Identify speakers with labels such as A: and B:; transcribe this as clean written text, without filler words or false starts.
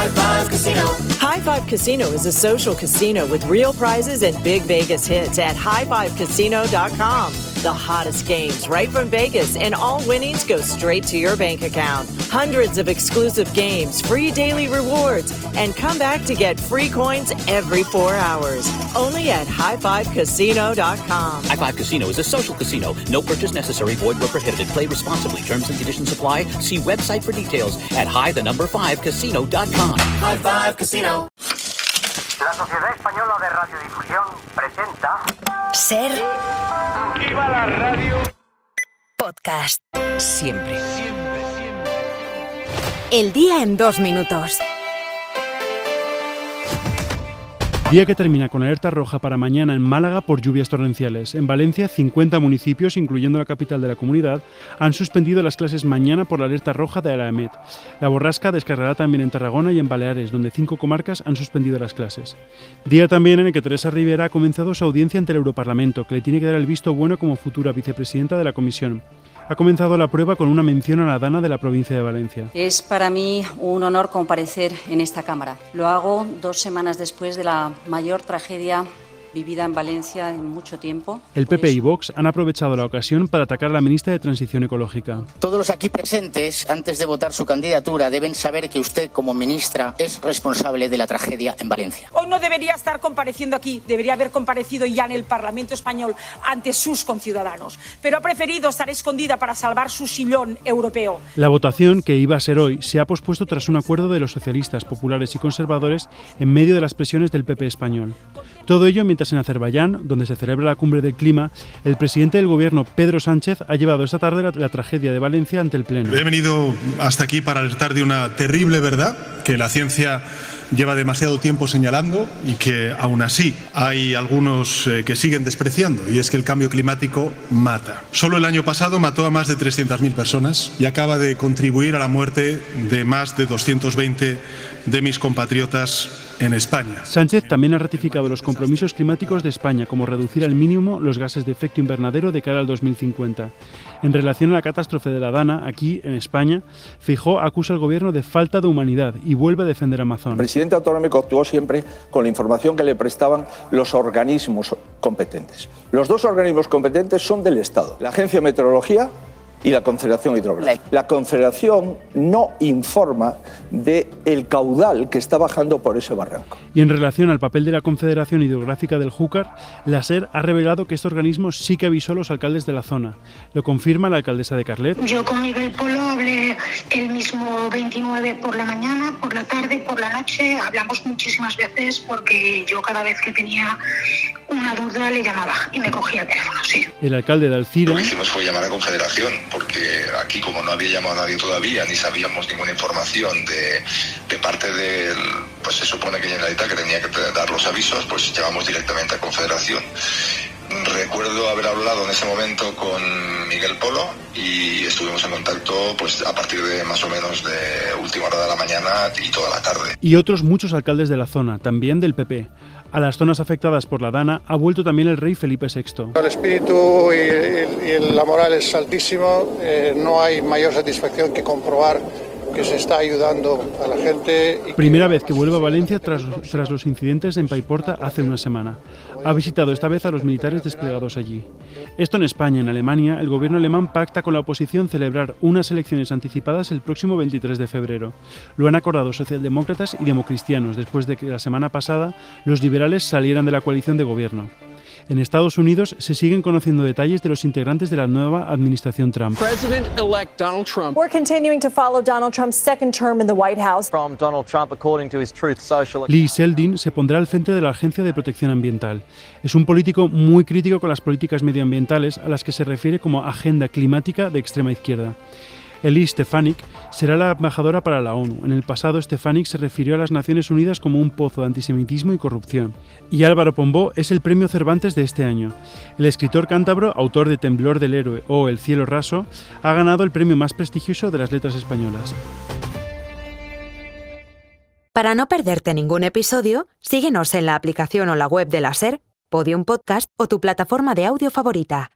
A: High Five Casino.
B: High Five Casino is a social casino with real prizes and big Vegas hits at highfivecasino.com. The hottest games right from Vegas, and all winnings go straight to your bank account. Hundreds of exclusive games, free daily rewards, and come back to get free coins every 4 hours. Only at highfivecasino.com.
C: High Five Casino is a social casino. No purchase necessary. Void where prohibited. Play responsibly. Terms and conditions apply. See website for details at high5casino.com.
A: High Five Casino.
D: La Sociedad Española de Radiodifusión presenta
E: Ser
D: ¡Viva la radio!
E: podcast. Siempre. El día en 2 minutos.
F: Día que termina con alerta roja para mañana en Málaga por lluvias torrenciales. En Valencia, 50 municipios, incluyendo la capital de la comunidad, han suspendido las clases mañana por la alerta roja de la EMET. La borrasca descargará también en Tarragona y en Baleares, donde 5 comarcas han suspendido las clases. Día también en el que Teresa Rivera ha comenzado su audiencia ante el Europarlamento, que le tiene que dar el visto bueno como futura vicepresidenta de la Comisión. Ha comenzado la prueba con una mención a la Dana de la provincia de Valencia.
G: Es para mí un honor comparecer en esta Cámara. Lo hago 2 semanas después de la mayor tragedia vivida en Valencia en mucho tiempo.
F: El PP y Vox han aprovechado la ocasión para atacar a la ministra de Transición Ecológica.
H: Todos los aquí presentes, antes de votar su candidatura, deben saber que usted, como ministra, es responsable de la tragedia en Valencia.
I: Hoy no debería estar compareciendo aquí, debería haber comparecido ya en el Parlamento español ante sus conciudadanos, pero ha preferido estar escondida para salvar su sillón europeo.
F: La votación, que iba a ser hoy, se ha pospuesto tras un acuerdo de los socialistas, populares y conservadores en medio de las presiones del PP español. Todo ello mientras en Azerbaiyán, donde se celebra la cumbre del clima, el presidente del gobierno, Pedro Sánchez, ha llevado esta tarde la tragedia de Valencia ante el Pleno.
J: He venido hasta aquí para alertar de una terrible verdad que la ciencia lleva demasiado tiempo señalando y que aún así hay algunos que siguen despreciando, y es que el cambio climático mata. Solo el año pasado mató a más de 300.000 personas y acaba de contribuir a la muerte de más de 220 de mis compatriotas en España.
F: Sánchez también ha ratificado los compromisos climáticos de España, como reducir al mínimo los gases de efecto invernadero de cara al 2050. En relación a la catástrofe de la Dana, aquí, en España, Feijóo acusa al gobierno de falta de humanidad y vuelve a defender a Amazon.
K: El presidente autonómico actuó siempre con la información que le prestaban los organismos competentes. Los 2 organismos competentes son del Estado, la Agencia de Meteorología y la Confederación Hidrográfica. La Confederación no informa del caudal que está bajando por ese barranco.
F: Y en relación al papel de la Confederación Hidrográfica del Júcar, la SER ha revelado que este organismo sí que avisó a los alcaldes de la zona. Lo confirma la alcaldesa de Carlet.
L: Yo con Miguel Polo hablé el mismo 29 por la mañana, por la tarde, por la noche. Hablamos muchísimas veces porque yo cada vez que tenía una duda le llamaba y me cogía el teléfono, sí.
F: El alcalde de Alcira...
M: Lo que hicimos fue llamar a Confederación, porque aquí, como no había llamado a nadie todavía, ni sabíamos ninguna información de parte del, pues se supone que Generalitat, que tenía que dar los avisos, pues llamamos directamente a Confederación. Recuerdo haber hablado en ese momento con Miguel Polo y estuvimos en contacto pues a partir de más o menos de última hora de la mañana y toda la tarde.
F: Y otros muchos alcaldes de la zona, también del PP. A las zonas afectadas por la Dana ha vuelto también el rey Felipe VI.
N: El espíritu y la moral es altísimo. No hay mayor satisfacción que comprobar que se está ayudando a la gente.
F: Primera vez que vuelve a Valencia tras los incidentes en Paiporta hace una semana. Ha visitado esta vez a los militares desplegados allí. Esto en España. En Alemania, el gobierno alemán pacta con la oposición celebrar unas elecciones anticipadas el próximo 23 de febrero. Lo han acordado socialdemócratas y democristianos después de que la semana pasada los liberales salieran de la coalición de gobierno. En Estados Unidos se siguen conociendo detalles de los integrantes de la nueva administración Trump.
O: President-elect Donald Trump.
P: We're continuing to follow Donald Trump's second term in the White House.
O: From Donald Trump, according to his Truth Social.
F: Lee Zeldin se pondrá al frente de la Agencia de Protección Ambiental. Es un político muy crítico con las políticas medioambientales a las que se refiere como agenda climática de extrema izquierda. Elise Stefanik será la embajadora para la ONU. En el pasado, Stefanik se refirió a las Naciones Unidas como un pozo de antisemitismo y corrupción. Y Álvaro Pombó es el premio Cervantes de este año. El escritor cántabro, autor de Temblor del Héroe o El cielo raso, ha ganado el premio más prestigioso de las letras españolas.
E: Para no perderte ningún episodio, síguenos en la aplicación o la web de la SER, Podium Podcast o tu plataforma de audio favorita.